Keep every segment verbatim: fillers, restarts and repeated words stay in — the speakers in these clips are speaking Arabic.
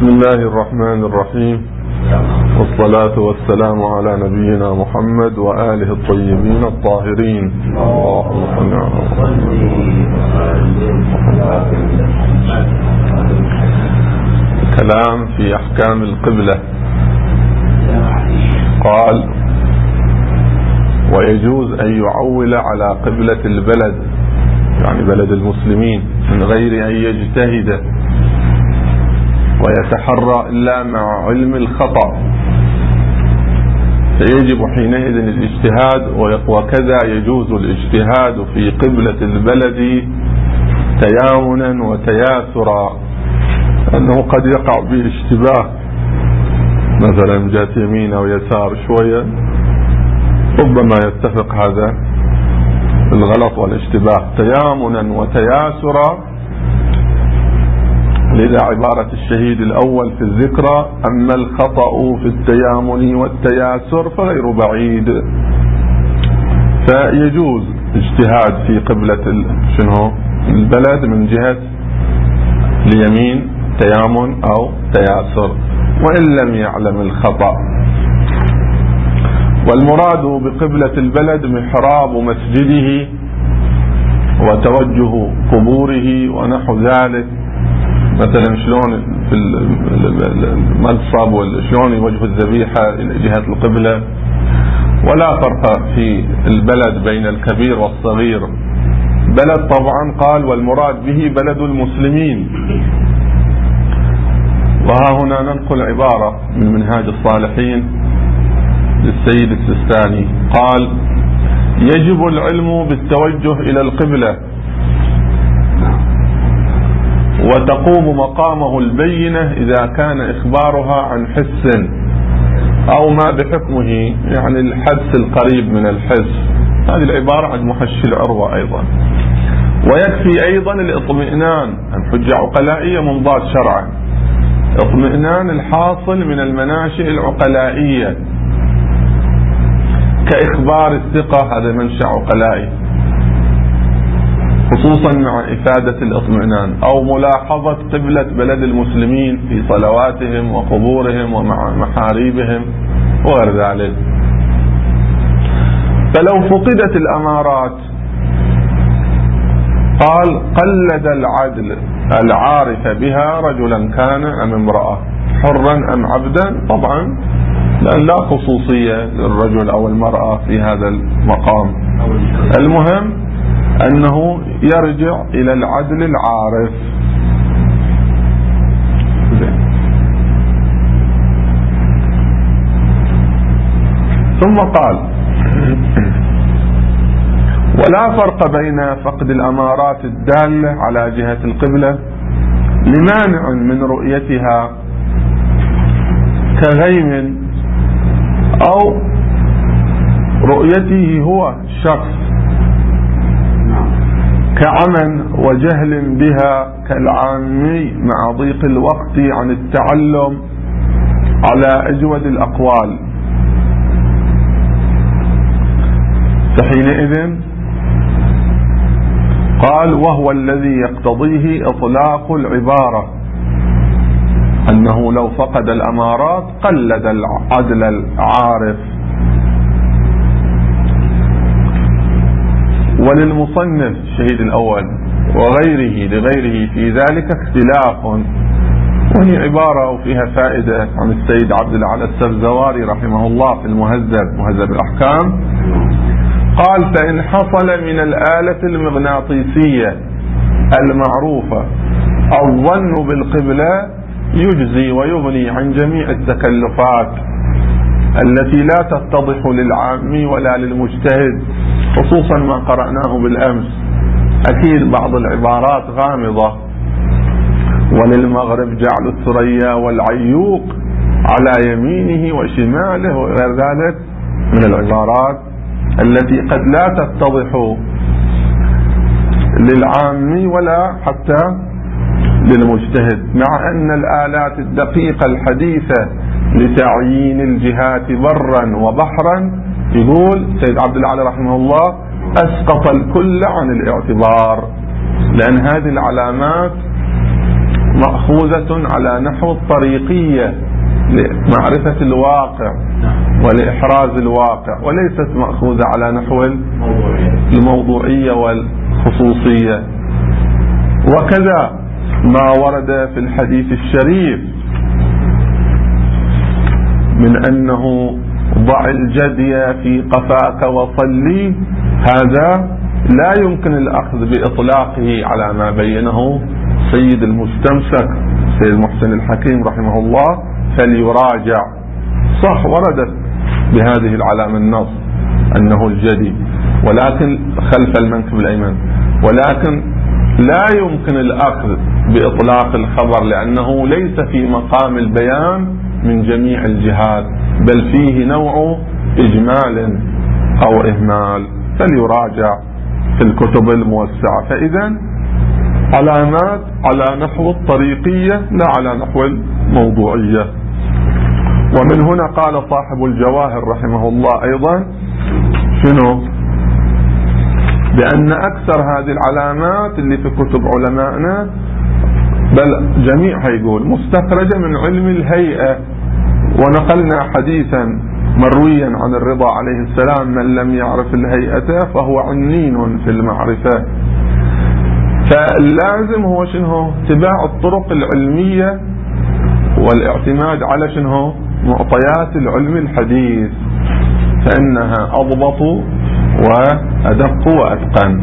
بسم الله الرحمن الرحيم، والصلاة والسلام على نبينا محمد وآله الطيبين الطاهرين. اللهم صل على كلام في أحكام القبلة. قال: ويجوز أن يعول على قبلة البلد، يعني بلد المسلمين، من غير أن يجتهد ويتحرى إلا مع علم الخطأ، فيجب حينئذ الاجتهاد. وكذا يجوز الاجتهاد في قبلة البلد تيامنا وتياسرا، أنه قد يقع به اشتباه، مثلا جات يمين أو يسار شوية، ربما يتفق هذا الغلط والاشتباه تيامنا وتياسرا. لذا عبارة الشهيد الأول في الذكرى: أما الخطأ في التيامن والتياسر فغير بعيد. فيجوز اجتهاد في قبلة شنو البلد من جهة اليمين تيامن أو تياسر، وإن لم يعلم الخطأ. والمراد بقبلة البلد محراب مسجده وتوجه قبوره ونحو ذلك. مثلا شلون في المقصب وشلون يوجه الذبيحة إلى جهة القبلة. ولا فرق في البلد بين الكبير والصغير. بلد طبعا قال والمراد به بلد المسلمين. وها هنا ننقل عبارة من منهاج الصالحين للسيد السستاني، قال: يجب العلم بالتوجه إلى القبلة، وتقوم مقامه البينة إذا كان إخبارها عن حس أو ما بحكمه، يعني الحدس القريب من الحس. هذه العبارة عند محشي العروة أيضا. ويكفي أيضا الاطمئنان عن حجة عقلائية ممضاة شرعا، اطمئنان الحاصل من المناشئ العقلائية كإخبار الثقة، هذا منشأ عقلائي، خصوصا مع إفادة الاطمئنان، أو ملاحظة قبلة بلد المسلمين في صلواتهم وقبورهم ومع محاريبهم وغير ذلك. فلو فقدت الأمارات، قال: قلد العدل العارف بها رجلا كان أم امرأة، حرا أم عبدا، طبعا لأن لا خصوصية للرجل أو المرأة في هذا المقام. المهم أنه يرجع إلى العدل العارف. ثم قال: ولا فرق بين فقد الأمارات الدالة على جهة القبلة لمانع من رؤيتها كغيم أو رؤيته هو شخص، كعمى وجهل بها كالعامي مع ضيق الوقت عن التعلم على أجود الأقوال. فحينئذ قال: وهو الذي يقتضيه إطلاق العبارة أنه لو فقد الأمارات قلد العدل العارف. وللمصنف الشهيد الأول وغيره لغيره في ذلك اختلاف، وهي عبارة وفيها فائدة عن السيد عبد الأعلى السبزواري رحمه الله في المهذب مهذب الأحكام. قال: فإن حصل من الآلة المغناطيسية المعروفة الظن بالقبلة يجزي ويغني عن جميع التكلفات التي لا تتضح للعامي ولا للمجتهد، خصوصا ما قرأناه بالأمس. أكيد بعض العبارات غامضة: وللمغرب جعل الثريا والعيوق على يمينه وشماله وغير ذلك من العبارات التي قد لا تتضح للعامي ولا حتى للمجتهد، مع أن الآلات الدقيقة الحديثة لتعيين الجهات برا وبحرا، يقول سيد عبد الأعلى رحمه الله، أسقط الكل عن الاعتبار، لأن هذه العلامات مأخوذة على نحو الطريقية لمعرفة الواقع ولإحراز الواقع، وليست مأخوذة على نحو الموضوعية والخصوصية. وكذا ما ورد في الحديث الشريف من أنه ضع الجدي في قفاك وصلي، هذا لا يمكن الأخذ بإطلاقه على ما بينه سيد المستمسك سيد محسن الحكيم رحمه الله، فليراجع. صح وردت بهذه العلامة النص أنه الجدي، ولكن خلف المنكب الأيمن، ولكن لا يمكن الأخذ بإطلاق الخبر لأنه ليس في مقام البيان من جميع الجهات، بل فيه نوع إجمال أو إهمال، فليراجع في الكتب الموسعة. فإذا علامات على نحو الطريقية لا على نحو الموضوعية. ومن هنا قال صاحب الجواهر رحمه الله أيضا شنو؟ بأن أكثر هذه العلامات اللي في كتب علمائنا، بل جميعها يقول مستخرجة من علم الهيئة. ونقلنا حديثا مرويا عن الرضا عليه السلام: من لم يعرف الهيئة فهو عنين في المعرفة. فاللازم هو شنو؟ اتباع الطرق العلمية والاعتماد على شنو؟ معطيات العلم الحديث، فإنها أضبط وأدق وأتقن.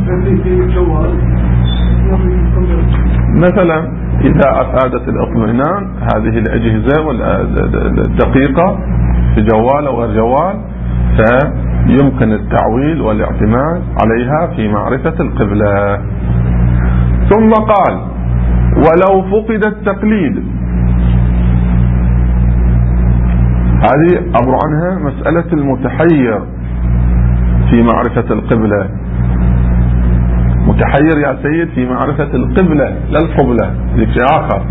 مثلا إذا أفادت الإطمئنان هذه الأجهزة والدقيقة في جوال أو غير جوال، فيمكن التعويل والاعتماد عليها في معرفة القبلة. ثم قال: ولو فقد التقليد. هذه عبر عنها مسألة المتحير في معرفة القبلة. متحير يا سيد في معرفة القبلة لا القبلة، ذيك شيء آخر.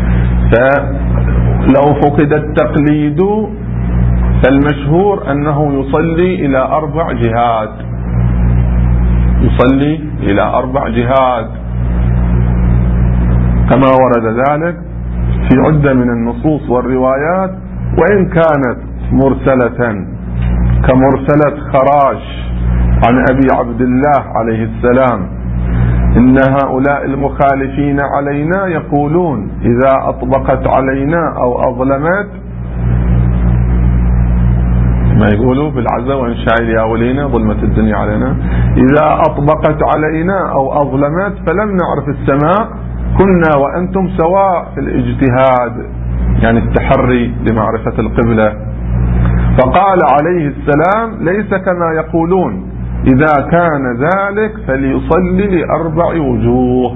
فلو فقد التقليد فالمشهور أنه يصلي إلى أربع جهات، يصلي إلى أربع جهات كما ورد ذلك في عدة من النصوص والروايات، وإن كانت مرسلة كمرسلة خراش عن أبي عبد الله عليه السلام: إن هؤلاء المخالفين علينا يقولون إذا أطبقت علينا أو أظلمت، ما يقولوا بالعزة وإنشاء الياولين ظلمت الدنيا علينا، إذا أطبقت علينا أو أظلمت فلم نعرف السماء كنا وأنتم سواء في الاجتهاد، يعني التحري لمعرفة القبلة. فقال عليه السلام: ليس كما يقولون، إذا كان ذلك فليصلي لأربع وجوه.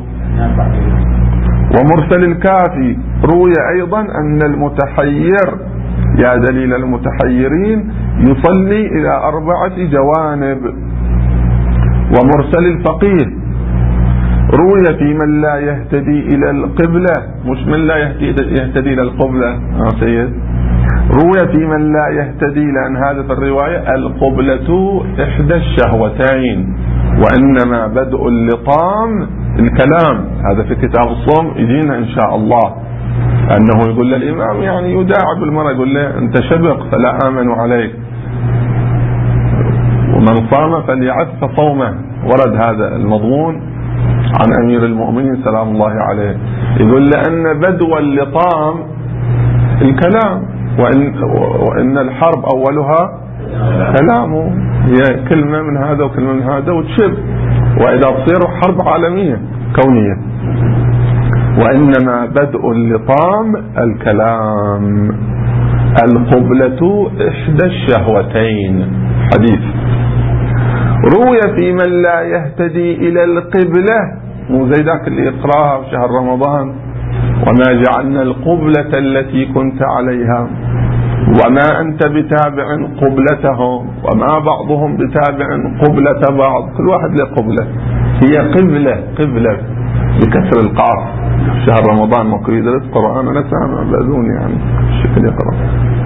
ومرسل الكافي روي أيضا أن المتحير، يا دليل المتحيرين، يصلي إلى أربعة جوانب. ومرسل الفقيه روي في من لا يهتدي إلى القبلة، مش من لا يهتدي إلى القبلة يا سيد، روي في من لا يهتدي، لأن هذا في الرواية القبلة إحدى الشهوتين، وإنما بدء اللطام الكلام. هذا في كتاب الصوم يجينا إن شاء الله، أنه يقول للإمام يعني يداعب المرأة، يقول له أنت شبق فلا آمن عليك، ومن صام فليعف صومه. ورد هذا المضمون عن أمير المؤمنين سلام الله عليه، يقول لأن بدو اللطام الكلام، وإن, وإن الحرب أولها كلامه، هي كلمة من هذا وكلمة من هذا وتشب، وإذا تصير حرب عالمية كونية. وإنما بدء اللطام الكلام، القبلة إحدى الشهوتين. حديث روي في من لا يهتدي إلى القبلة، مو زي ذاك اللي يقرأها في شهر رمضان: وما جعلنا القبلة التي كنت عليها وما أنت بتابع قبلتهم وما بعضهم بتابع قبلة بعض، كل واحد له قبلة، هي قبلة قبلة بكسر القاف. شهر رمضان ما كل يدرس قرآن أنا سامع بأذون يعني الشكل يقرأ.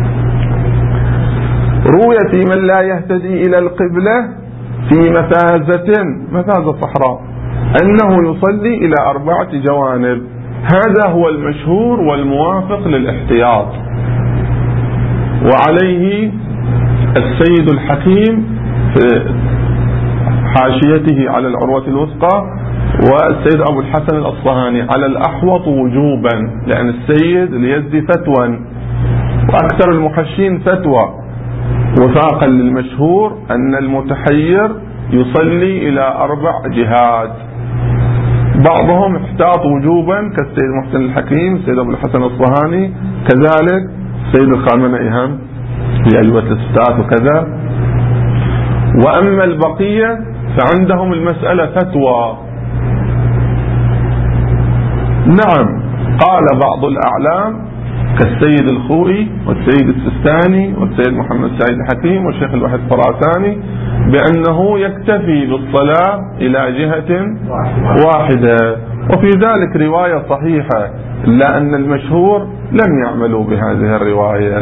روي في من لا يهتدي إلى القبلة في مفازة، مفازة صحراء، أنه يصلي إلى أربعة جوانب. هذا هو المشهور والموافق للاحتياط، وعليه السيد الحكيم في حاشيته على العروة الوثقى والسيد أبو الحسن الأصفهاني على الأحوط وجوبا، لأن السيد اليزدي فتوى وأكثر المحشين فتوى وفاقا للمشهور أن المتحير يصلي إلى أربع جهات. بعضهم احتاط وجوبا كالسيد محسن الحكيم، السيد أبو الحسن الأصفهاني، كذلك السيد الخامنئي هم في أيوة الستات وكذا. وأما البقية فعندهم المسألة فتوى. نعم، قال بعض الأعلام كالسيد الخوئي والسيد السستاني والسيد محمد سعيد الحكيم والشيخ الوحيد الخراساني بأنه يكتفي بالصلاة إلى جهة واحدة، وفي ذلك رواية صحيحة، إلا أن المشهور لم يعملوا بهذه الرواية.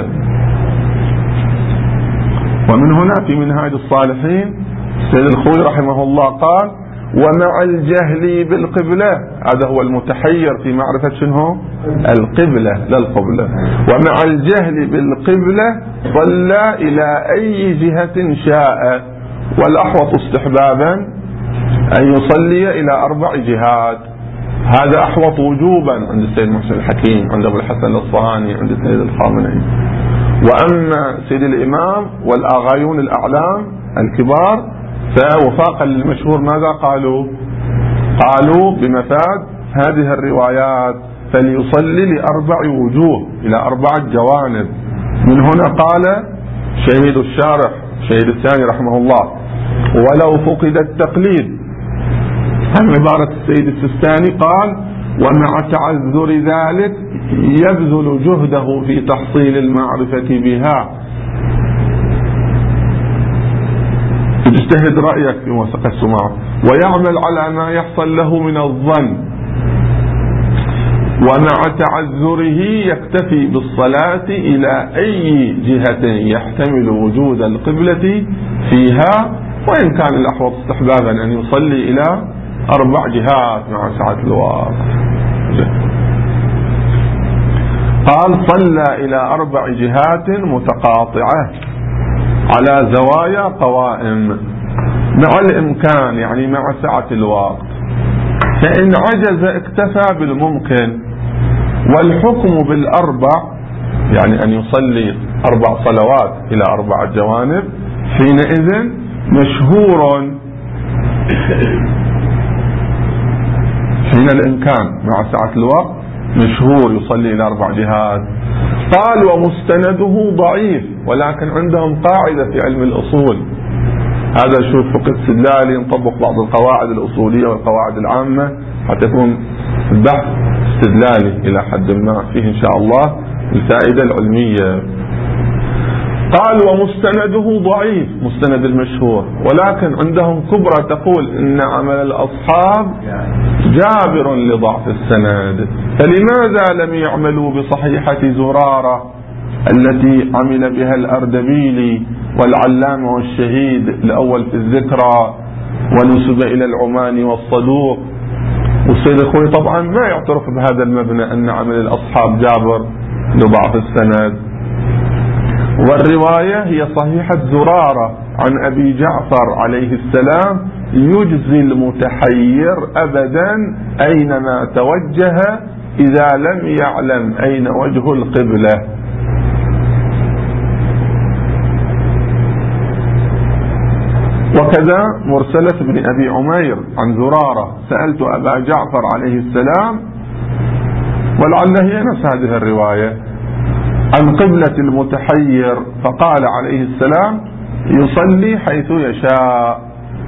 ومن هنا في منهاج الصالحين السيد الخوئي رحمه الله قال: ومع الجهل بالقبلة، هذا هو المتحير في معرفة شنو القبلة لا القبلة، ومع الجهل بالقبلة صلى إلى أي جهة شاء، والأحوط استحبابا أن يصلي إلى أربع جهات. هذا أحوط وجوبا عند السيد محسن الحكيم، عند أبو الحسن الأصفهاني، عند السيد الخامنئي. وأما سيد الإمام والآغايون الأعلام الكبار فوفاقا للمشهور ماذا قالوا؟ قالوا بمفاد هذه الروايات فليصلي لأربع وجوه إلى أربعة جوانب. من هنا قال شهيد الشارح شهيد الثاني رحمه الله: ولو فقد التقليد. عن عبارة السيد السستاني قال: ومع تعذر ذلك يبذل جهده في تحصيل المعرفة بها. اجتهد رأيك في موثق السماع ويعمل على ما يحصل له من الظن، ومع تعذره يكتفي بالصلاة إلى أي جهة يحتمل وجود القبلة فيها، وإن كان الأحوط استحبابا أن يصلي إلى أربع جهات مع سعة الوقت. قال: صلى إلى أربع جهات متقاطعة على زوايا قوائم مع الإمكان، يعني مع سعة الوقت، فإن عجز اكتفى بالممكن. والحكم بالأربع يعني أن يصلي أربع صلوات إلى أربع جوانب حينئذ مشهور حين الإمكان مع سعة الوقت، مشهور يصلي إلى أربع جهات. قال: ومستنده ضعيف، ولكن عندهم قاعدة في علم الأصول، هذا شوف فقه استدلالي، نطبق بعض القواعد الأصولية والقواعد العامة حتى يكون البحث استدلالي إلى حد ما فيه إن شاء الله الفائدة العلمية. قال: ومستنده ضعيف، مستند المشهور، ولكن عندهم كبرى تقول إن عمل الأصحاب جابر لضعف السند، فلماذا لم يعملوا بصحيحة زرارة التي عمل بها الأردبيلي والعلامة والشهيد الأول في الذكرى ونسب إلى العماني والصدوق؟ والسيد الخوئي طبعا ما يعترف بهذا المبنى أن عمل الأصحاب جابر لضعف السند. والرواية هي صحيحة زرارة عن أبي جعفر عليه السلام: يجزي المتحير أبدا أينما توجه إذا لم يعلم أين وجه القبلة. وكذا مرسلة بن أبي عمير عن زرارة: سألت أبا جعفر عليه السلام، ولعل هي نفس هذه الرواية، عن قبلة المتحير، فقال عليه السلام: يصلي حيث يشاء.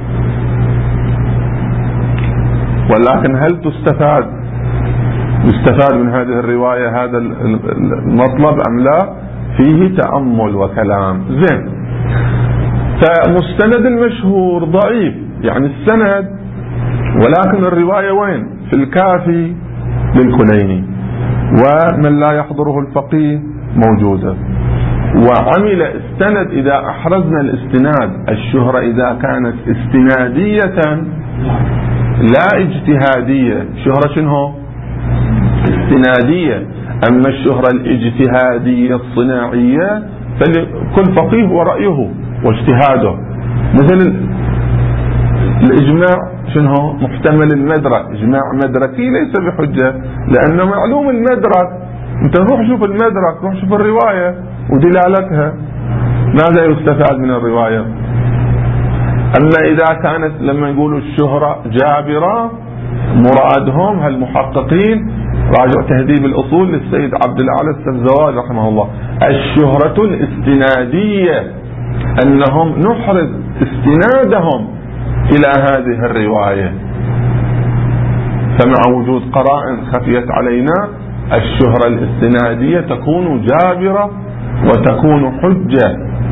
ولكن هل تستفاد يستفاد من هذه الرواية هذا المطلب أم لا؟ فيه تأمل وكلام. زين، فمستند المشهور ضعيف يعني السند، ولكن الرواية وين؟ في الكافي للكليني، ومن لا يحضره الفقيه موجودة. وعمل استند إذا أحرزنا الاستناد، الشهرة إذا كانت استنادية لا اجتهادية. شهرة شنو؟ استنادية. أما الشهرة الاجتهادية الصناعية فكل فقيه ورأيه واجتهاده. مثل الإجماع شنو محتمل المدرك، إجماع مدركي ليس بحجة، لأنه معلوم المدرك. أنت روح شوف المدرك، روح شوف الرواية ودلالتها، ماذا يستفاد من الرواية؟ أما إذا كانت لما يقولوا الشهرة جابرة، مرادهم هالمحققين، راجع تهذيب الأصول للسيد عبد الأعلى السبزواري رحمه الله، الشهرة الاستنادية، أنهم نحرز استنادهم إلى هذه الرواية. فمع وجود قرائن خفيت علينا الشهرة الاستنادية تكون جابرة وتكون حجة،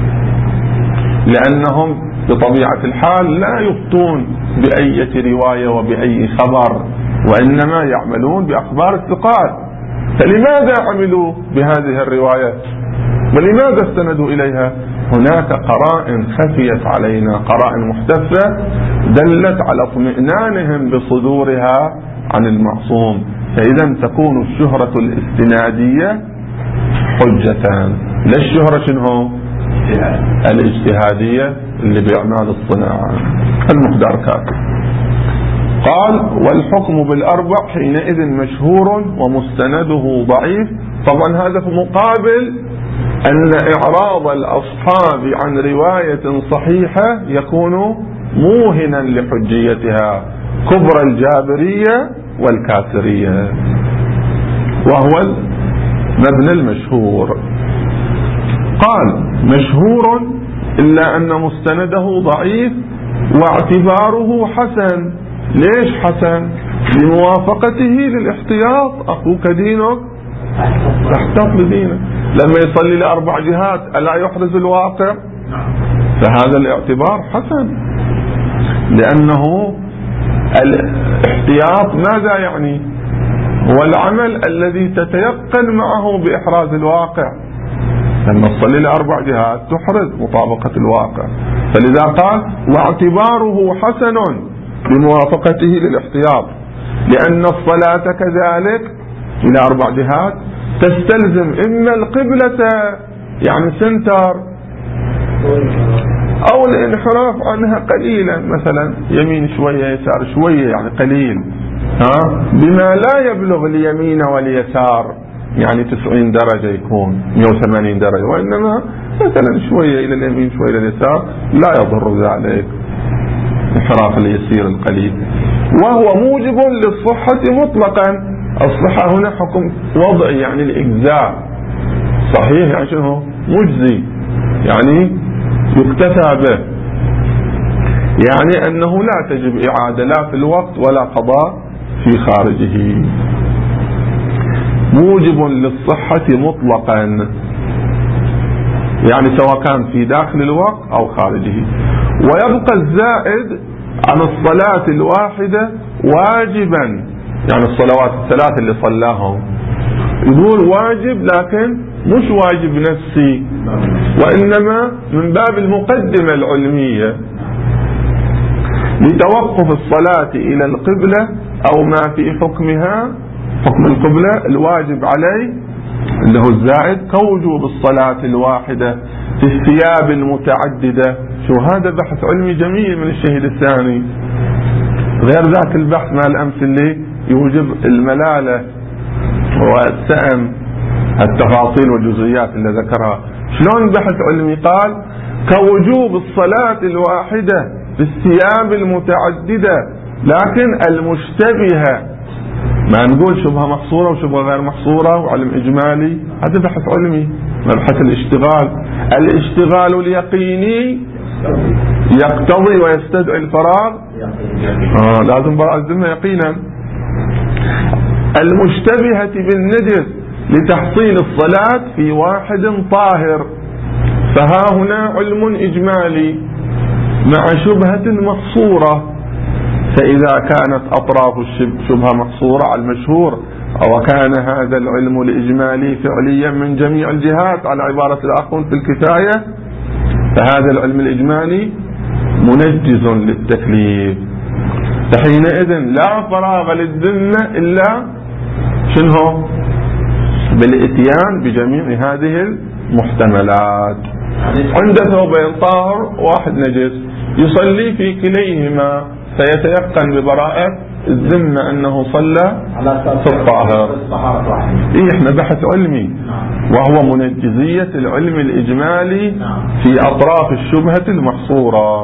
لأنهم بطبيعة الحال لا يفتون بأي رواية وبأي خبر، وإنما يعملون بأخبار الثقات. فلماذا عملوا بهذه الروايات ولماذا استندوا إليها؟ هناك قرائن خفيت علينا، قرائن محتفة دلت على اطمئنانهم بصدورها عن المعصوم. فإذا تكون الشهرة الاستنادية حجة، لا الشهرة شنو الاجتهادية اللي بأعمال الصناعة المحدركات. قال والحكم بالأربع حينئذ مشهور ومستنده ضعيف. طبعا هذا في مقابل أن إعراض الأصحاب عن رواية صحيحة يكون موهنا لحجيتها، كبر الجابرية والكاسرية، وهو المبنى المشهور. قال مشهور إلا أن مستنده ضعيف واعتباره حسن. ليش حسن؟ لموافقته للاحتياط، أخوك دينك تحتاط بدينك. لما يصلي لأربع جهات ألا يحرز الواقع؟ فهذا الاعتبار حسن، لأنه الاحتياط ماذا يعني؟ هو العمل الذي تتيقن معه بإحراز الواقع. لما تصلي لأربع جهات تحرز مطابقة الواقع. فلذا قال واعتباره حسن بموافقته للاحتياط، لأن الصلاة كذلك إلى أربع جهات تستلزم إما القبلة يعني سنتر، أو الانحراف عنها قليلا، مثلا يمين شوية يسار شوية يعني قليل، ها بما لا يبلغ اليمين واليسار يعني تسعين درجة يكون مئة وثمانين درجة، وإنما مثلا شوية إلى اليمين شوية إلى اليسار لا يضر ذلك، انحراف اليسير القليل. وهو موجب للصحة مطلقا. الصحة هنا حكم وضعي يعني الإجزاء، صحيح يعني شنو مجزي، يعني يكتفى به، يعني أنه لا تجب إعادة لا في الوقت ولا قضاء في خارجه. موجب للصحة مطلقا يعني سواء كان في داخل الوقت أو خارجه. ويبقى الزائد عن الصلاة الواحدة واجبا، يعني الصلوات الثلاث اللي صلاهم يقول واجب، لكن مش واجب نفسي، وإنما من باب المقدمة العلمية لتوقف الصلاة إلى القبلة أو ما في حكمها حكم القبلة الواجب عليه اللي هو الزائد كوجوب الصلاة الواحدة في الثياب المتعددة. شو هذا بحث علمي جميل من الشهيد الثاني، غير ذاك البحث مال أمس اللي يوجب الملالة والسأم، التفاصيل والجزئيات اللي ذكرها. شلون بحث علمي قال كوجوب الصلاة الواحدة في الثياب المتعددة لكن المشتبهة، ما نقول شبهة محصورة وشبهة غير محصورة وعلم إجمالي، هذا بحث علمي مبحث الاشتغال. الاشتغال اليقيني يقتضي ويستدعي الفراغ، آه لازم بأزمه يقينا. المشتبهة بالنجس لتحصيل الصلاة في واحد طاهر، فها هنا علم إجمالي مع شبهة محصورة. فإذا كانت أطراف الشبهة محصورة على المشهور وكان هذا العلم الإجمالي فعليا من جميع الجهات على عبارة الأخون في الكفاية، فهذا العلم الإجمالي منجز للتكليف. فحينئذ لا فراغ للذمة إلا شنو؟ بالاتيان بجميع هذه المحتملات. عند ثوبين طاهر واحد نجس، يصلي في كليهما سيتيقن ببراءة الذمة أنه صلى في الطاهر. إيه احنا بحث علمي، وهو منجزية العلم الإجمالي في أطراف الشبهة المحصورة.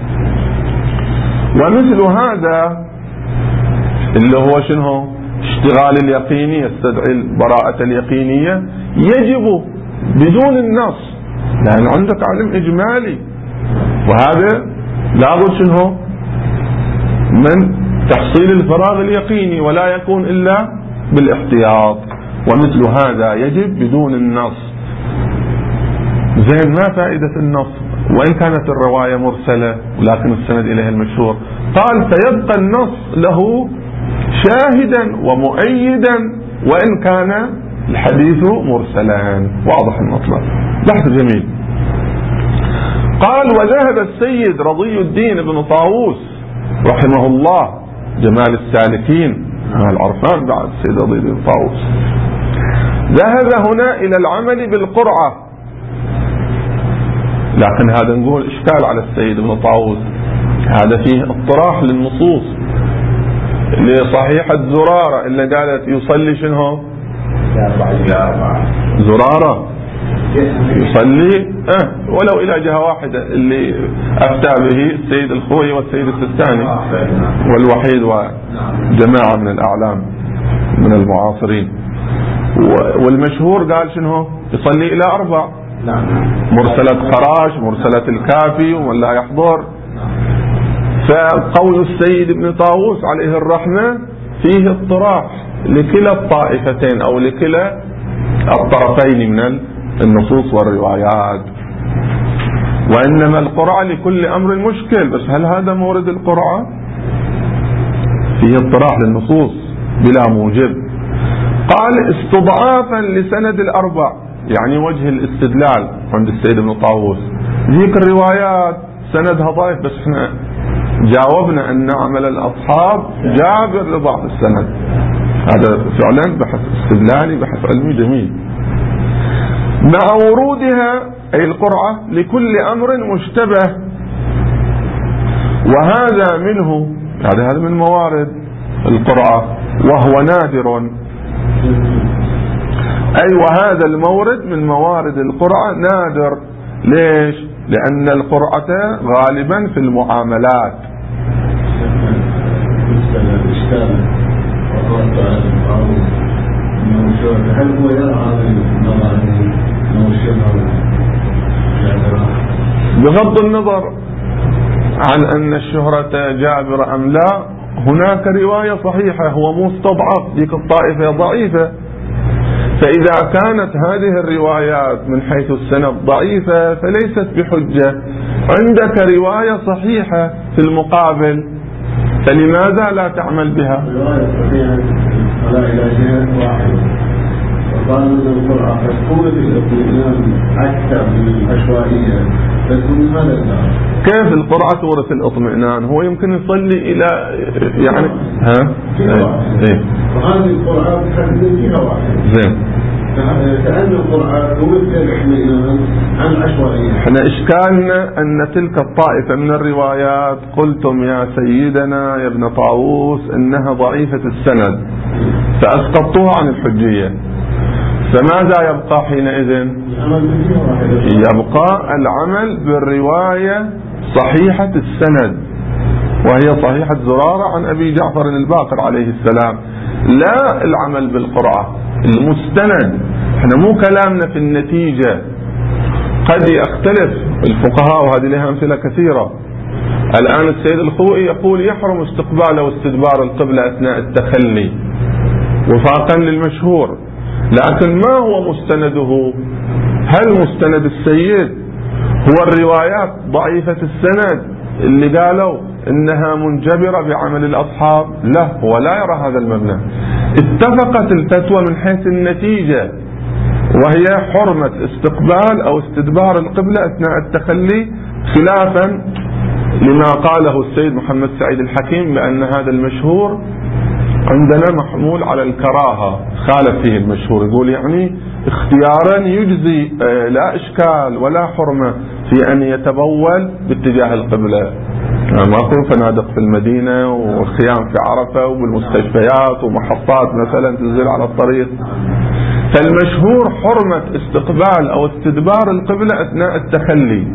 ومثل هذا اللي هو شنو؟ اشتغال اليقيني يستدعي البراءة اليقينية، يجب بدون النص، لأن عندك علم إجمالي، وهذا لابد شنو؟ من تحصيل الفراغ اليقيني، ولا يكون إلا بالاحتياط. ومثل هذا يجب بدون النص. زين، ما فائدة النص وإن كانت الرواية مرسلة ولكن السند إليها المشهور؟ قال فيبقى النص له شاهدا ومؤيدا وإن كان الحديث مرسلان. واضح المطلب، بحث جميل. قال وذهب السيد رضي الدين بن طاووس رحمه الله، جمال السالكين العرفان بعد السيد رضي الدين طاووس، ذهب هنا إلى العمل بالقرعة. لكن هذا نقول إشكال على السيد ابن طاووس، هذا فيه اطراح للنصوص. لصحيحة زرارة اللي قالت يصلي شنو؟ زرارة يصلي أه ولو إلى جهة واحدة، اللي أفتى به السيد الخوي والسيد السستاني والوحيد وجماعة من الأعلام من المعاصرين. والمشهور قال شنو؟ يصلي إلى أربع، مرسلة خراش، مرسلة الكافي ومن لا يحضر. فقول السيد ابن طاووس عليه الرحمة فيه اضطراح لكلا الطائفتين أو لكلا الطرفين من النصوص والروايات. وإنما القرعة لكل أمر مشكل، بس هل هذا مورد القرعة؟ فيه اضطراح للنصوص بلا موجب. قال استضعافا لسند الأربع، يعني وجه الاستدلال عند السيد ابن طاووس ذيك الروايات سندها ضعيف، بس احنا جاوبنا أن عمل الأصحاب جابر لضعف السند. هذا فعلا بحث استدلالي، بحث علمي جميل. مع ورودها أي القرعة لكل أمر مشتبه، وهذا منه، يعني هذا من موارد القرعة وهو نادر. أي وهذا المورد من موارد القرعة نادر. ليش؟ لأن القرعة غالبا في المعاملات. هل هو يرى بغض النظر عن أن الشهرة جابرة أم لا، هناك رواية صحيحة هو مستضعف، ذيك الطائفة ضعيفة. فإذا كانت هذه الروايات من حيث السند ضعيفة فليست بحجة. عندك رواية صحيحة في المقابل، فلماذا لا تعمل بها؟ رواية صحيحة على علاجات واحدة، وقالوا القرآن تكون الاطمئنان أكثر من العشوائية، لكن هذا كيف القرعة تورث الاطمئنان؟ هو يمكن يصلي إلى يعني ها؟ ايه وهذه القرعة تحدد فيها واحدة. زين، كأن القرعة تورث الاطمئنان عن العشوائية. احنا إشكالنا أن تلك الطائفة من الروايات قلتم يا سيدنا يا ابن طاووس إنها ضعيفة السند، فأسقطوها عن الحجية. فماذا يبقى حينئذ؟ يبقى العمل بالرواية صحيحة السند، وهي صحيحة زرارة عن أبي جعفر الباقر عليه السلام، لا العمل بالقرعة المستند. احنا مو كلامنا في النتيجة، قد يختلف الفقهاء وهذه لها أمثلة كثيرة. الآن السيد الخوئي يقول يحرم استقبال واستدبار القبلة أثناء التخلي وفاقا للمشهور، لكن ما هو مستنده؟ هل مستند السيد هو الروايات ضعيفة السند اللي قالوا إنها منجبرة بعمل الأصحاب؟ لا، هو لا يرى هذا المبنى. اتفقت الفتوى من حيث النتيجة، وهي حرمة استقبال أو استدبار القبلة أثناء التخلي، خلافا لما قاله السيد محمد سعيد الحكيم بأن هذا المشهور عندنا محمول على الكراهة، خالف فيه المشهور، يقول يعني اختيارا يجزي، لا إشكال ولا حرمة في أن يتبول باتجاه القبلة. ماكو فنادق في المدينة وخيام في عرفة وبالمستشفيات ومحطات مثلا تنزل على الطريق. فالمشهور حرمة استقبال أو استدبار القبلة أثناء التخلي،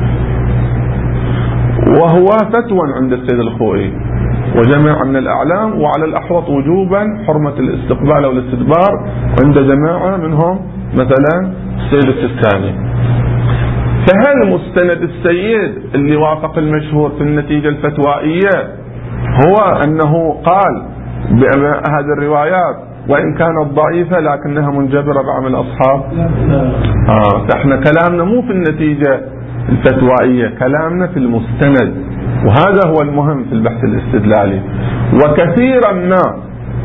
وهو فتوى عند السيد الخوئي وجماعة من الأعلام، وعلى الأحوط وجوبا حرمة الاستقبال أو الاستدبار عند جماعة منهم مثلا السيد السيستاني. فهل مستند السيد اللي وافق المشهور في النتيجة الفتوائية هو أنه قال بهذه الروايات وإن كانت ضعيفة لكنها منجبرة بعمل الأصحاب؟ آه فإحنا كلامنا مو في النتيجة الفتوائية، كلامنا في المستند، وهذا هو المهم في البحث الاستدلالي. وكثيرا ما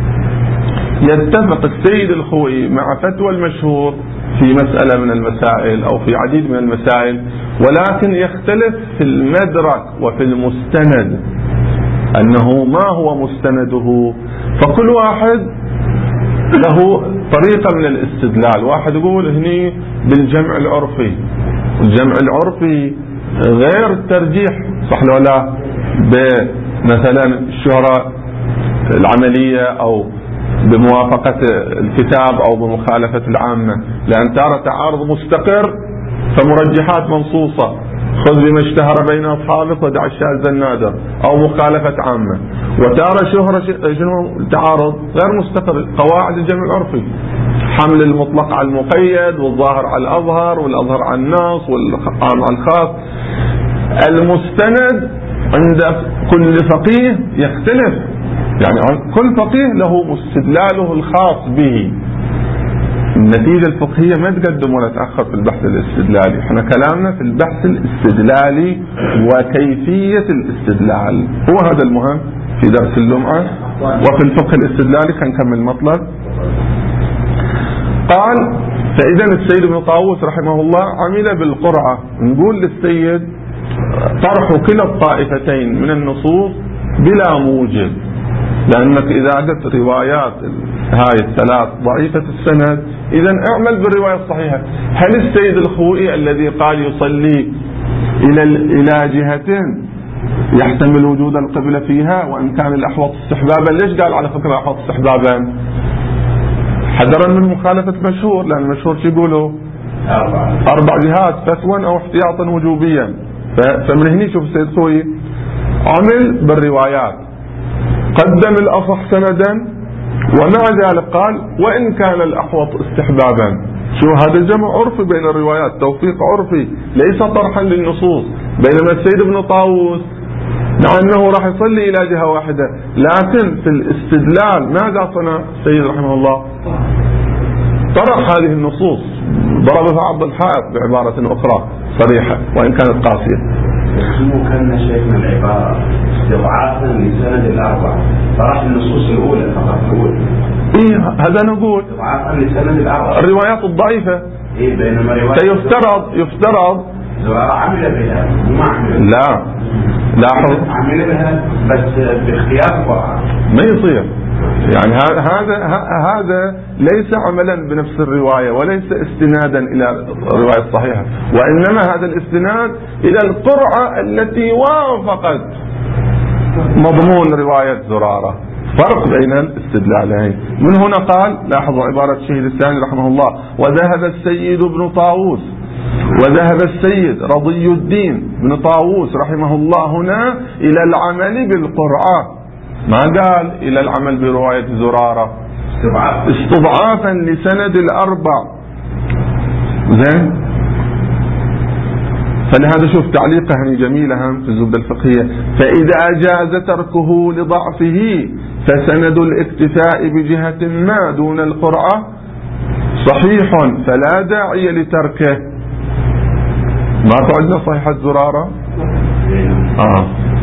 يتفق السيد الخوئي مع فتوى المشهور في مسألة من المسائل أو في عديد من المسائل، ولكن يختلف في المدرك وفي المستند، أنه ما هو مستنده. فكل واحد له طريقة من الاستدلال. واحد يقول هني بالجمع العرفي، الجمع العرفي غير الترجيح، صح لو لا؟ بمثلا الشهرة العملية أو بموافقة الكتاب أو بمخالفة العامة، لأن تارة تعارض مستقر فمرجحات منصوصة، خذ بما اشتهر بين أصحابك ودع الشاذ النادر، أو مخالفة عامة. وتارة شهرة شنو تعارض غير مستقر، قواعد الجمع العرفي، حمل المطلق على المقيد والظاهر على الأظهر والأظهر على النص والعام على الخاص. المستند عند كل فقيه يختلف، يعني كل فقيه له استدلاله الخاص به. النتيجة الفقهية ما تقدم ولا تأخر في البحث الاستدلالي، احنا كلامنا في البحث الاستدلالي وكيفية الاستدلال، هو هذا المهم في درس اللمعة. وفي الفقه الاستدلالي كنكمل مطلب. قال: فإذا السيد ابن طاووس رحمه الله عمل بالقرعة. نقول للسيد طرح كلا الطائفتين من النصوص بلا موجب، لأنك إذا عدت روايات هاي الثلاث ضعيفة السند إذا اعمل بالرواية الصحيحة. هل السيد الخوئي الذي قال يصلي إلى إلى جهتين يحتمل وجود القبلة فيها وإن كان الأحوط استحبابا، ليش قال على فكرة الأحوط استحبابا؟ حذرا من مخالفة مشهور، لأن المشهور شو يقولوا؟ أربع جهات فتوى أو احتياطا وجوبيا. فمن هنا شوف السيد الخوئي عمل بالروايات، قدم الأصح سندا، ومع ذلك قال وإن كان الأحوط استحبابا. شو هذا الجمع عرفي بين الروايات، توفيق عرفي ليس طرحا للنصوص. بينما السيد ابن طاووس مع أنه راح يصلي إلى جهة واحدة، لكن في الاستدلال ماذا صنع السيد رحمه الله؟ طرح هذه النصوص، ضرب في عرض الحائط بعبارة أخرى صريحة وإن كانت قاسية. مو كان شيء من العبارة استضعافا لسند الأربعة، طرح النصوص الأولى فقط الأولى. إيه هذا نقول استضعافا لسند الأربعة، الروايات الضعيفة. إيه بينما روايات سيفترض يفترض عمل بها وما عمل. لا لاحظ عمل بها بس باختيار القرآن ما يصير. يعني هذا هذا ليس عملا بنفس الرواية وليس استنادا إلى الرواية الصحيحة، وإنما هذا الاستناد إلى القرعة التي وافقت مضمون رواية زرارة. فرق بين الاستدلالين. من هنا قال، لاحظوا عبارة الشهيد الثاني رحمه الله: وذهب السيد ابن طاووس، وذهب السيد رضي الدين بن طاووس رحمه الله هنا إلى العمل بالقرعة، ما قال إلى العمل برواية زرارة، استضعافا لسند الأربع. زين. فلهذا شوف تعليقه هني جميلة هم في الزبدة الفقهية: فإذا جاز تركه لضعفه فسند الاكتفاء بجهة ما دون القرعة صحيح فلا داعي لتركه. ما عندنا صحيحة زرارة؟ آه.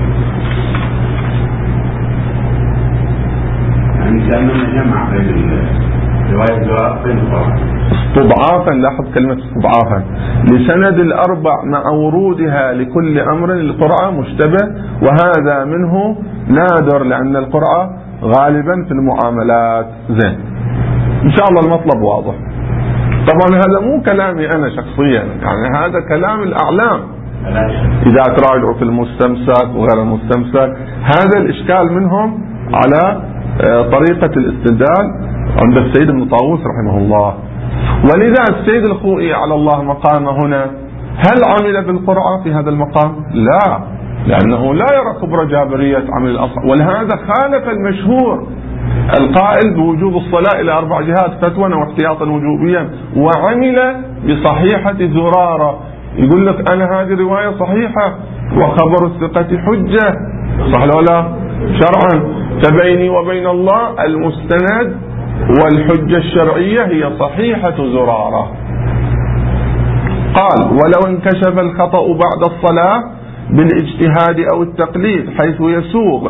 يعني كأننا جمع بين رواية زرارة بين القرآن. استضعافا، لاحظ كلمة استضعافا لسند الأربع مع ورودها لكل أمر القرعة مشتبه، وهذا منه نادر لأن القرعة غالبا في المعاملات. زين، إن شاء الله المطلب واضح. طبعا هذا مو كلامي أنا شخصيا، يعني هذا كلام الأعلام إذا تراجعوا في المستمسك وغير المستمسك. هذا الإشكال منهم على طريقة الاستدلال عند السيد ابن طاووس رحمه الله. ولذا السيد الخوئي على الله مقامه هنا هل عمل بالقرعة في هذا المقام؟ لا، لأنه لا يرى كبر جابرية عمل الأصح، ولهذا خالف المشهور القائل بوجوب الصلاة إلى أربع جهات فتوى واحتياطا وجوبيا، وعمل بصحيحة زرارة. يقول لك أنا هذه رواية صحيحة وخبر الثقة حجة، صح ولا شرعا؟ فبيني وبين الله المستند والحجة الشرعية هي صحيحة زرارة. قال ولو انكشف الخطأ بعد الصلاة بالاجتهاد أو التقليد حيث يسوغ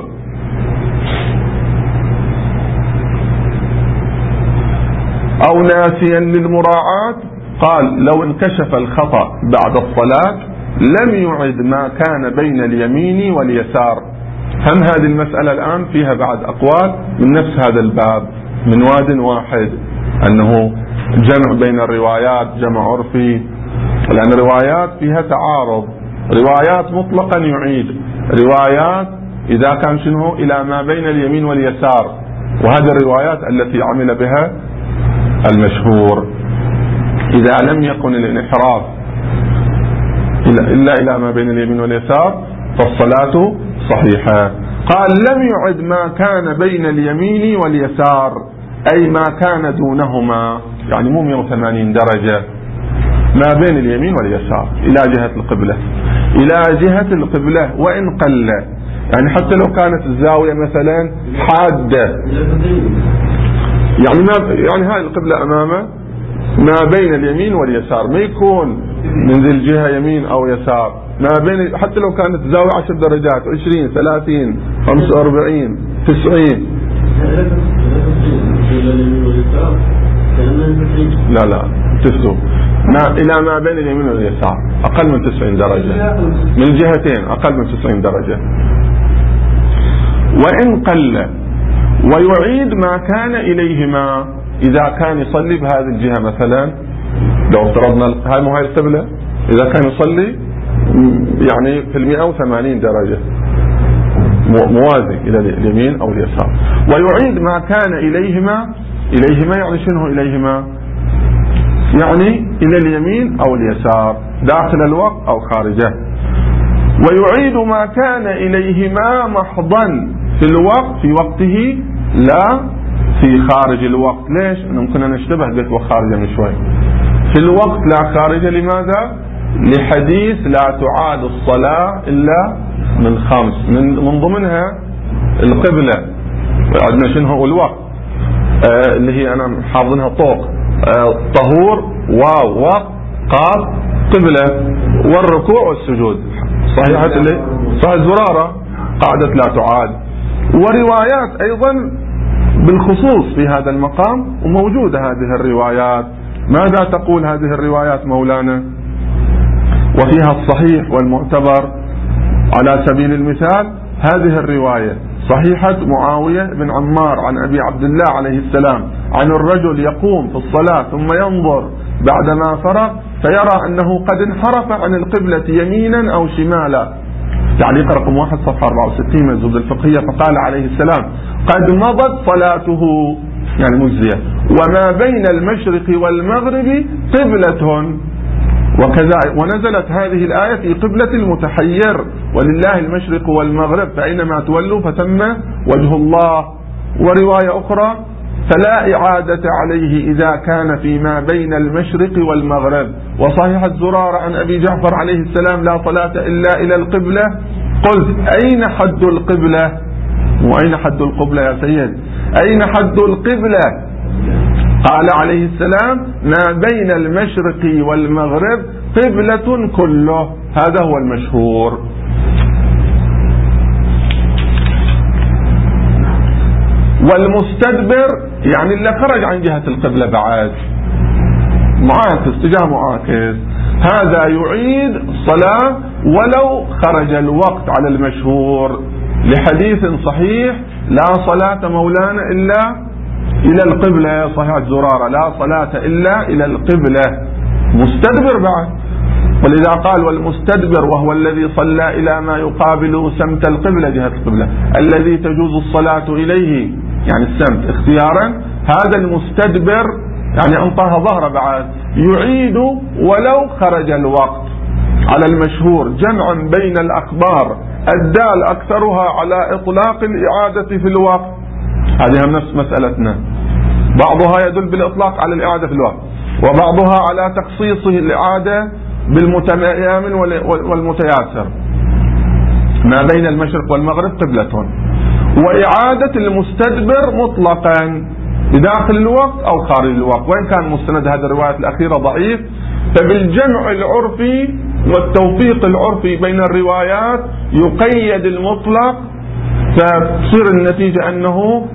أو ناسيا للمراعاة، قال لو انكشف الخطأ بعد الصلاة لم يعد ما كان بين اليمين واليسار. هم هذه المسألة الآن فيها بعد أقوال من نفس هذا الباب من واد واحد، أنه جمع بين الروايات جمع عرفي، لأن الروايات فيها تعارض. روايات مطلقا يعيد، روايات إذا كان شنو إلى ما بين اليمين واليسار، وهذه الروايات التي عمل بها المشهور. إذا لم يكن الانحراف إلا إلى ما بين اليمين واليسار فالصلاة صحيحة. قال لم يعد ما كان بين اليمين واليسار، أي ما كان دونهما، يعني مو مئة وثمانين درجة ما بين اليمين واليسار إلى جهة القبلة، إلى جهة القبلة وإن قل، يعني حتى لو كانت الزاوية مثلا حادة، يعني ما يعني هاي القبلة أمامه ما بين اليمين واليسار، ما يكون من ذي الجهة يمين أو يسار، ما بين، حتى لو كانت زاوية عشر درجات، عشرين، ثلاثين، خمسة وأربعين، تسعين. لا لا تسو ما إلى ما بين اليمين واليسار أقل من تسعين درجة، من الجهتين أقل من تسعين درجة وإن قل، ويعيد ما كان إليهما إذا كان يصلي بهذه الجهة. مثلا لو افترضنا هاي مو هاي القبلة، إذا كان يصلي يعني في المئة وثمانين درجة موازي إلى اليمين أو اليسار، ويعيد ما كان إليهما. إليهما يعني شنو إليهما؟ يعني إلى اليمين أو اليسار، داخل الوقت أو خارجه. ويعيد ما كان إليهما محضا في الوقت في وقته لا في خارج الوقت. ليش؟ ممكن أن نشتبه بيت وخارجه من شوي. في الوقت لا خارجه، لماذا؟ لحديث لا تعاد الصلاة إلا من خمس، من, من ضمنها القبلة، عندنا شنو هو الوقت آه اللي هي أنا حافظنها طوق آه طهور واو وقت قاف قبلة والركوع والسجود. صحيحة اللي صحيح زرارة قاعدة لا تعاد. وروايات أيضا بالخصوص في هذا المقام وموجودة هذه الروايات. ماذا تقول هذه الروايات مولانا؟ وفيها الصحيح والمعتبر. على سبيل المثال هذه الرواية صحيحة معاوية بن عمار عن أبي عبد الله عليه السلام عن الرجل يقوم في الصلاة ثم ينظر بعدما فرغ فيرى أنه قد انحرف عن القبلة يمينا أو شمالا. تعليق رقم واحد صفحة أربعة وستين من الزبدة الفقهية. فقال عليه السلام قد مضت صلاته يعني مجزية، وما بين المشرق والمغرب قبلة. وكذا ونزلت هذه الآية في قبلة المتحير ولله المشرق والمغرب فأينما تولوا فثم وجه الله. ورواية أخرى فلا إعادة عليه إذا كان فيما بين المشرق والمغرب. وصحيحة زرارة عن أبي جعفر عليه السلام لا صلاة إلا إلى القبلة. قلت أين حد القبلة؟ وأين حد القبلة يا سيد؟ أين حد القبلة؟ قال عليه السلام ما بين المشرق والمغرب قبلة كله. هذا هو المشهور. والمستدبر يعني اللي خرج عن جهة القبلة بعد معاكس اتجاه معاكس، هذا يعيد الصلاة ولو خرج الوقت على المشهور لحديث صحيح لا صلاة مولانا إلا إلى القبلة، صحيح زرارة لا صلاة إلا إلى القبلة، مستدبر بعد. ولذا قال والمستدبر وهو الذي صلى إلى ما يقابل سمت القبلة جهة القبلة الذي تجوز الصلاة إليه، يعني السمت اختيارا، هذا المستدبر يعني أنطاها ظهر بعد يعيد ولو خرج الوقت، على المشهور جمعا بين الأخبار الدال أكثرها على إطلاق الإعادة في الوقت، هذه نفس مسألتنا، بعضها يدل بالإطلاق على الإعادة في الوقت وبعضها على تخصيصه الإعادة بالمتيامن والمتياسر، ما بين المشرق والمغرب قبلة، وإعادة المستدبر مطلقا بداخل الوقت أو خارج الوقت، وإن كان مستند هذه الروايات الأخيرة ضعيف، فبالجمع العرفي والتوفيق العرفي بين الروايات يقيد المطلق، فتصير النتيجة أنه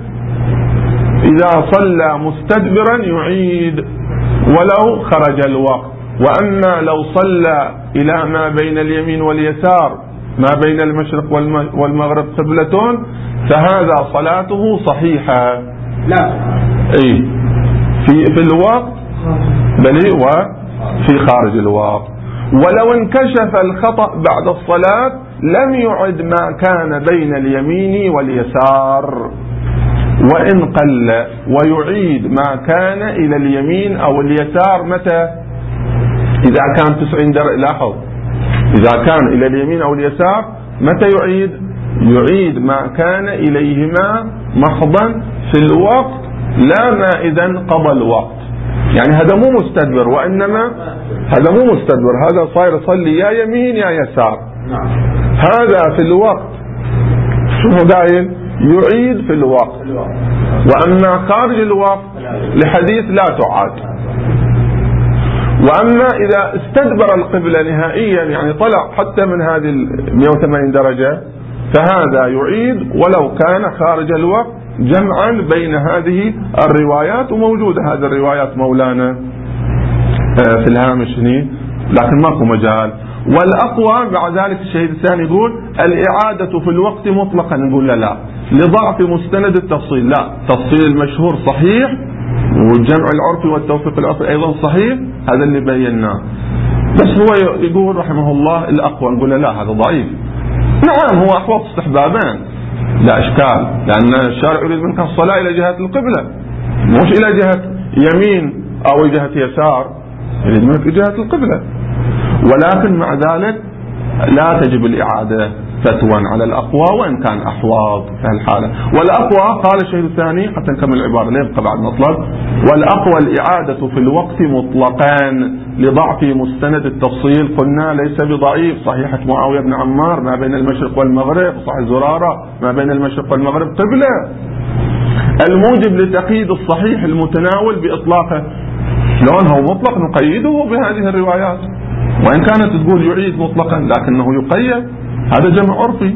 إذا صلى مستدبرا يعيد ولو خرج الوقت، وأما لو صلى إلى ما بين اليمين واليسار ما بين المشرق والمغرب قبلة فهذا صلاته صحيحة لا أي في في الوقت بل وفي خارج الوقت. ولو انكشف الخطأ بعد الصلاة لم يعد ما كان بين اليمين واليسار وإن قل، ويعيد ما كان إلى اليمين أو اليسار متى؟ إذا كان تسعين درجة، لاحظ إذا كان إلى اليمين أو اليسار متى يعيد؟ يعيد ما كان إليهما محضا في الوقت لا ما إذا قضى الوقت، يعني هذا مو مستدبر، وإنما هذا مو مستدبر، هذا صاير يصلي يا يمين يا يسار، هذا في الوقت شنو دايل؟ يعيد في الوقت، وأما خارج الوقت لحديث لا تعاد. وأما إذا استدبر القبلة نهائيا يعني طلع حتى من هذه مئة وثمانين درجة فهذا يعيد ولو كان خارج الوقت، جمعا بين هذه الروايات، وموجودة هذه الروايات مولانا في الهامش هنا لكن ماكو مجال. والأقوى بعد ذلك الشهيد الثاني يقول الإعادة في الوقت مطلقا، نقول لا لا لضعف مستند التفصيل، لا تفصيل المشهور صحيح والجمع العرفي والتوفيق العرفي أيضا صحيح، هذا اللي بيناه، بس هو يقول رحمه الله الأقوى، نقول لا هذا ضعيف. نعم هو أحوط استحبابان لا إشكال، لأن الشارع يريد منك الصلاة إلى جهة القبلة مش إلى جهة يمين أو جهة يسار، يريد منك جهة القبلة، ولكن مع ذلك لا تجب الإعادة فتوى على الأقوى وإن كان أحواض في الحالة. والأقوى قال الشيخ الثاني حتى نكمل العبارة لا يبقى بعد مطلب، والأقوى الإعادة في الوقت مطلقان لضعف مستند التفصيل، قلنا ليس بضعيف، صحيحة معاوية بن عمار ما بين المشرق والمغرب، صحيح زرارة ما بين المشرق والمغرب قبلة، الموجب لتقييد الصحيح المتناول بإطلاقه. شلون هو مطلق نقيده بهذه الروايات، وإن كانت تقول يعيد مطلقا لكنه يقيد، هذا جمع عرفي.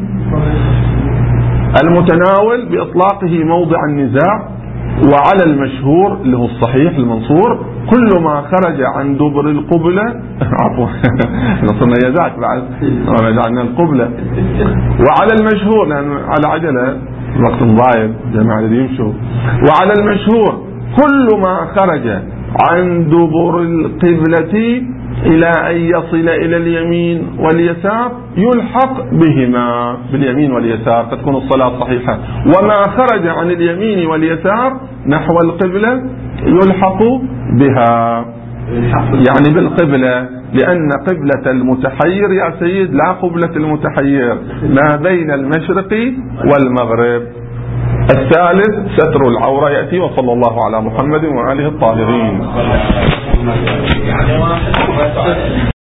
المتناول بإطلاقه موضع النزاع، وعلى المشهور اللي هو الصحيح المنصور كل ما خرج عن دبر القبلة عفوا نصرنا يزاك بعد رجعنا القبلة، وعلى المشهور لأن على عجلة وقت ضايق جماعة اللي يمشوا، وعلى المشهور كل ما خرج عن دبر القبلة إلى أن يصل إلى اليمين واليسار يلحق بهما، باليمين واليسار فتكون الصلاة صحيحة، وما خرج عن اليمين واليسار نحو القبلة يلحق بها، يعني بالقبلة، لأن قبلة المتحير يا سيد لا قبلة المتحير ما بين المشرق والمغرب. الثالث ستر العورة يأتي، وصلى الله على محمد وآله الطاهرين.